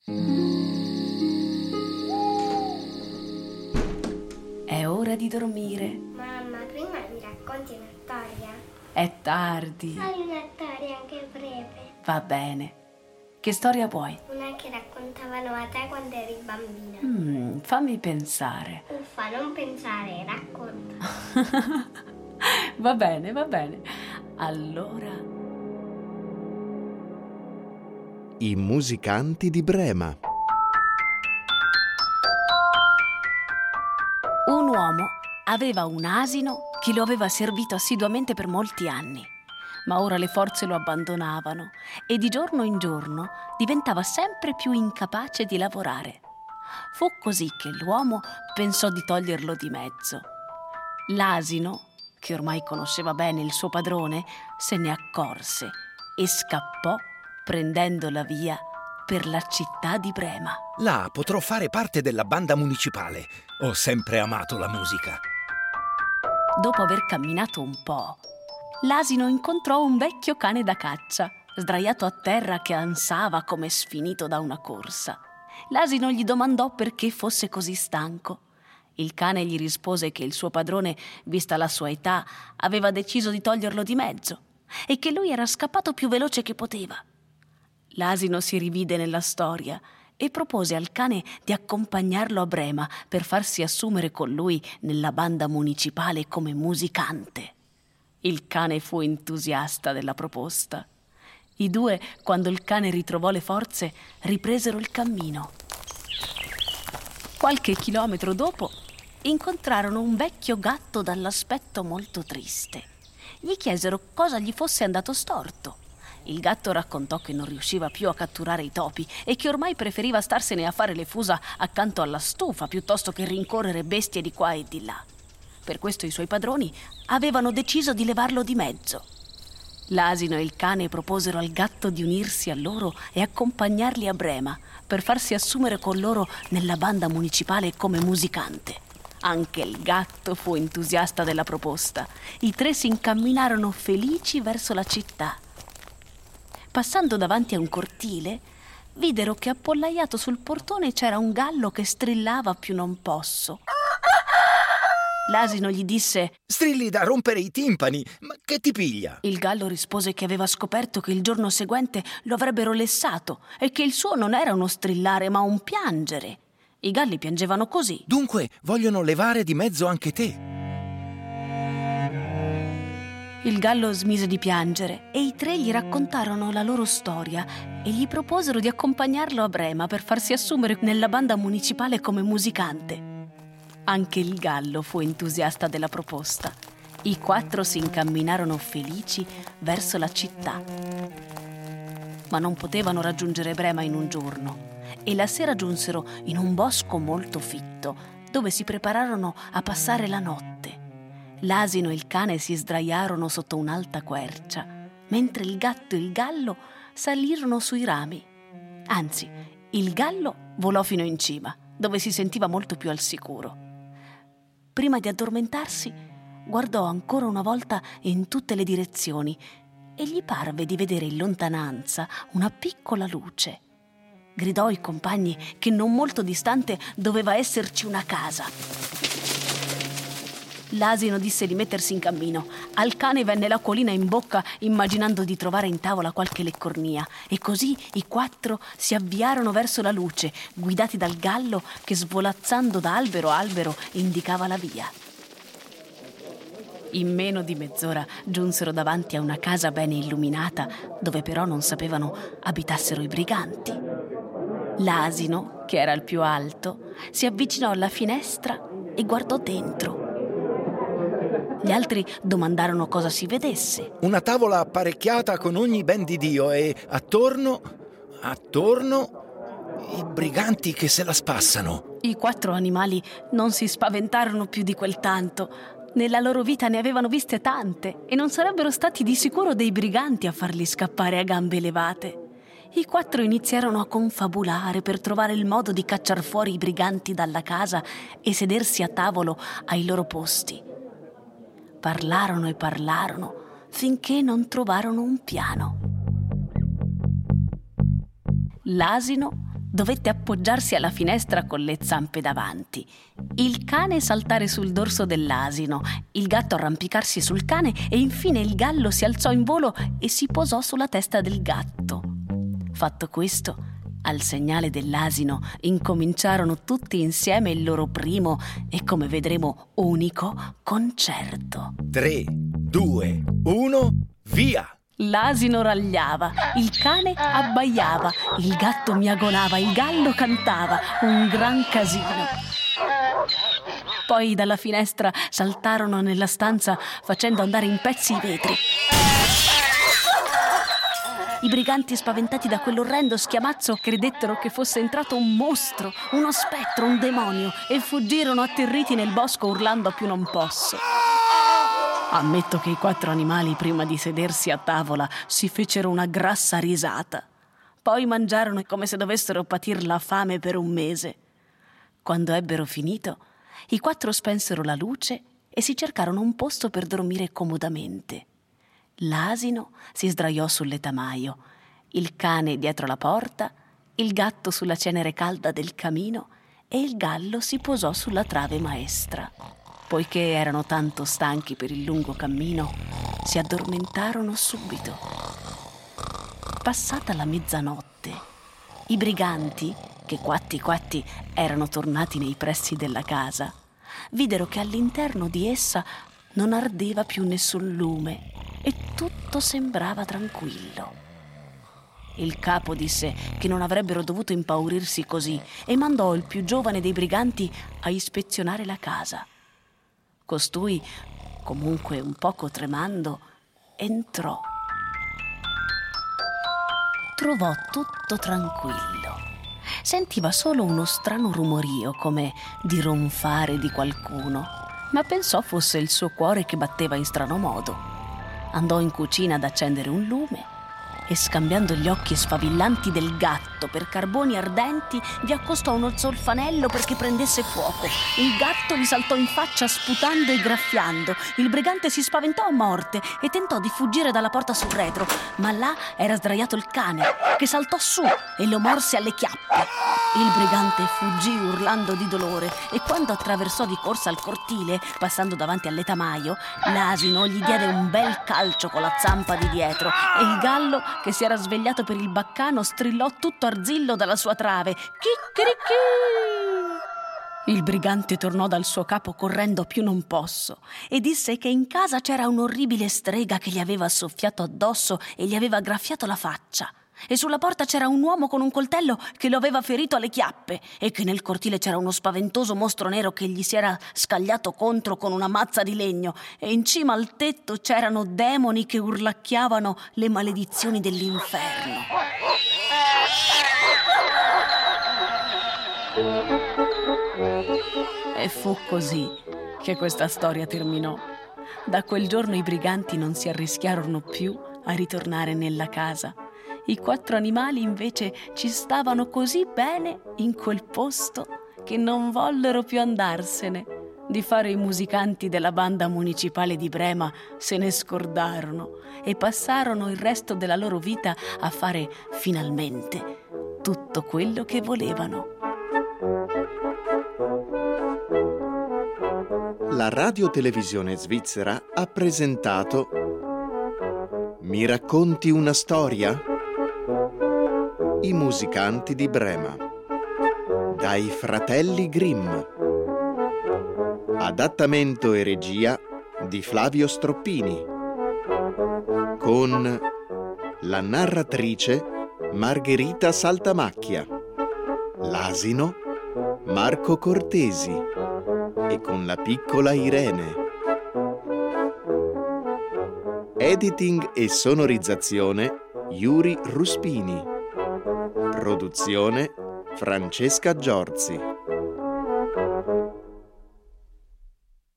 È ora di dormire. Mamma, prima mi racconti una storia? È tardi. Hai una storia anche breve. Va bene. Che storia vuoi? Una che raccontavano a te quando eri bambina. Fammi pensare. Uffa, non pensare, racconta. Va bene, va bene. Allora... I musicanti di Brema. Un uomo aveva un asino che lo aveva servito assiduamente per molti anni, ma ora le forze lo abbandonavano e di giorno in giorno diventava sempre più incapace di lavorare. Fu così che l'uomo pensò di toglierlo di mezzo. L'asino, che ormai conosceva bene il suo padrone, se ne accorse e scappò prendendo la via per la città di Brema. Là potrò fare parte della banda municipale. Ho sempre amato la musica. Dopo aver camminato un po', l'asino incontrò un vecchio cane da caccia, sdraiato a terra che ansava come sfinito da una corsa. L'asino gli domandò perché fosse così stanco. Il cane gli rispose che il suo padrone, vista la sua età, aveva deciso di toglierlo di mezzo e che lui era scappato più veloce che poteva. L'asino si rivide nella storia e propose al cane di accompagnarlo a Brema per farsi assumere con lui nella banda municipale come musicante. Il cane fu entusiasta della proposta. I due, quando il cane ritrovò le forze, ripresero il cammino. Qualche chilometro dopo incontrarono un vecchio gatto dall'aspetto molto triste. Gli chiesero cosa gli fosse andato storto. Il gatto raccontò che non riusciva più a catturare i topi e che ormai preferiva starsene a fare le fusa accanto alla stufa piuttosto che rincorrere bestie di qua e di là. Per questo i suoi padroni avevano deciso di levarlo di mezzo. L'asino e il cane proposero al gatto di unirsi a loro e accompagnarli a Brema per farsi assumere con loro nella banda municipale come musicante. Anche il gatto fu entusiasta della proposta. I tre si incamminarono felici verso la città. Passando davanti a un cortile, videro che appollaiato sul portone c'era un gallo che strillava più non posso. L'asino gli disse: Strilli da rompere i timpani, ma che ti piglia? Il gallo rispose che aveva scoperto che il giorno seguente lo avrebbero lessato e che il suo non era uno strillare ma un piangere. I galli piangevano così. Dunque vogliono levare di mezzo anche te. Il gallo smise di piangere e i tre gli raccontarono la loro storia e gli proposero di accompagnarlo a Brema per farsi assumere nella banda municipale come musicante. Anche il gallo fu entusiasta della proposta. I quattro si incamminarono felici verso la città. Ma non potevano raggiungere Brema in un giorno e la sera giunsero in un bosco molto fitto dove si prepararono a passare la notte. L'asino e il cane si sdraiarono sotto un'alta quercia, mentre il gatto e il gallo salirono sui rami. Anzi, il gallo volò fino in cima, dove si sentiva molto più al sicuro. Prima di addormentarsi, guardò ancora una volta in tutte le direzioni e gli parve di vedere in lontananza una piccola luce. Gridò ai compagni che non molto distante doveva esserci una casa. L'asino disse di mettersi in cammino. Al cane venne l'acquolina in bocca, immaginando di trovare in tavola qualche leccornia, e così i quattro si avviarono verso la luce, guidati dal gallo che, svolazzando da albero a albero, indicava la via. In meno di mezz'ora giunsero davanti a una casa bene illuminata, dove però non sapevano abitassero i briganti. L'asino, che era il più alto, si avvicinò alla finestra e guardò dentro. Gli altri domandarono cosa si vedesse. Una tavola apparecchiata con ogni ben di Dio e attorno, i briganti che se la spassano. I quattro animali non si spaventarono più di quel tanto. Nella loro vita ne avevano viste tante e non sarebbero stati di sicuro dei briganti a farli scappare a gambe levate. I quattro iniziarono a confabulare per trovare il modo di cacciar fuori i briganti dalla casa e sedersi a tavolo ai loro posti. Parlarono e parlarono finché non trovarono un piano. L'asino dovette appoggiarsi alla finestra con le zampe davanti, il cane saltare sul dorso dell'asino, il gatto arrampicarsi sul cane e infine il gallo si alzò in volo e si posò sulla testa del gatto. Fatto questo, al segnale dell'asino incominciarono tutti insieme il loro primo e, come vedremo, unico concerto. 3, 2, 1, via! L'asino ragliava, il cane abbaiava, il gatto miagonava, il gallo cantava, un gran casino. Poi dalla finestra saltarono nella stanza facendo andare in pezzi i vetri. I briganti, spaventati da quell'orrendo schiamazzo, credettero che fosse entrato un mostro, uno spettro, un demonio, e fuggirono atterriti nel bosco urlando a più non posso. Ammetto che i 4 animali, prima di sedersi a tavola, si fecero una grassa risata. Poi mangiarono come se dovessero patir la fame per un mese. Quando ebbero finito, i 4 spensero la luce e si cercarono un posto per dormire comodamente. L'asino si sdraiò sul letamaio, il cane dietro la porta, il gatto sulla cenere calda del camino e il gallo si posò sulla trave maestra. Poiché erano tanto stanchi per il lungo cammino, si addormentarono subito. Passata la mezzanotte, i briganti, che quatti erano tornati nei pressi della casa, videro che all'interno di essa non ardeva più nessun lume e tutto sembrava tranquillo. Il capo disse che non avrebbero dovuto impaurirsi così e mandò il più giovane dei briganti a ispezionare la casa. Costui, comunque un poco tremando, entrò. Trovò tutto tranquillo. Sentiva solo uno strano rumorio, come di ronfare di qualcuno, ma pensò fosse il suo cuore che batteva in strano modo. Andò in cucina ad accendere un lume e, scambiando gli occhi sfavillanti del gatto per carboni ardenti, vi accostò uno zolfanello perché prendesse fuoco. Il gatto gli saltò in faccia sputando e graffiando. Il brigante si spaventò a morte e tentò di fuggire dalla porta sul retro, ma là era sdraiato il cane, che saltò su e lo morse alle chiappe. Il brigante fuggì urlando di dolore e quando attraversò di corsa il cortile, passando davanti al letamaio, l'asino gli diede un bel calcio con la zampa di dietro e il gallo, che si era svegliato per il baccano, strillò tutto arzillo dalla sua trave: chicchirichì! Il brigante tornò dal suo capo correndo più non posso e disse che in casa c'era un'orribile strega che gli aveva soffiato addosso e gli aveva graffiato la faccia, e sulla porta c'era un uomo con un coltello che lo aveva ferito alle chiappe, e che nel cortile c'era uno spaventoso mostro nero che gli si era scagliato contro con una mazza di legno, e in cima al tetto c'erano demoni che urlacchiavano le maledizioni dell'inferno. E fu così che questa storia terminò. Da quel giorno i briganti non si arrischiarono più a ritornare nella casa. I 4 animali invece ci stavano così bene in quel posto che non vollero più andarsene. Di fare i musicanti della banda municipale di Brema se ne scordarono e passarono il resto della loro vita a fare finalmente tutto quello che volevano. La radiotelevisione svizzera ha presentato Mi racconti una storia? I musicanti di Brema, dai fratelli Grimm. Adattamento e regia di Flavio Stroppini, con la narratrice Margherita Saltamacchia, l'asino Marco Cortesi e con la piccola Irene. Editing e sonorizzazione Yuri Ruspini. Produzione Francesca Giorzi.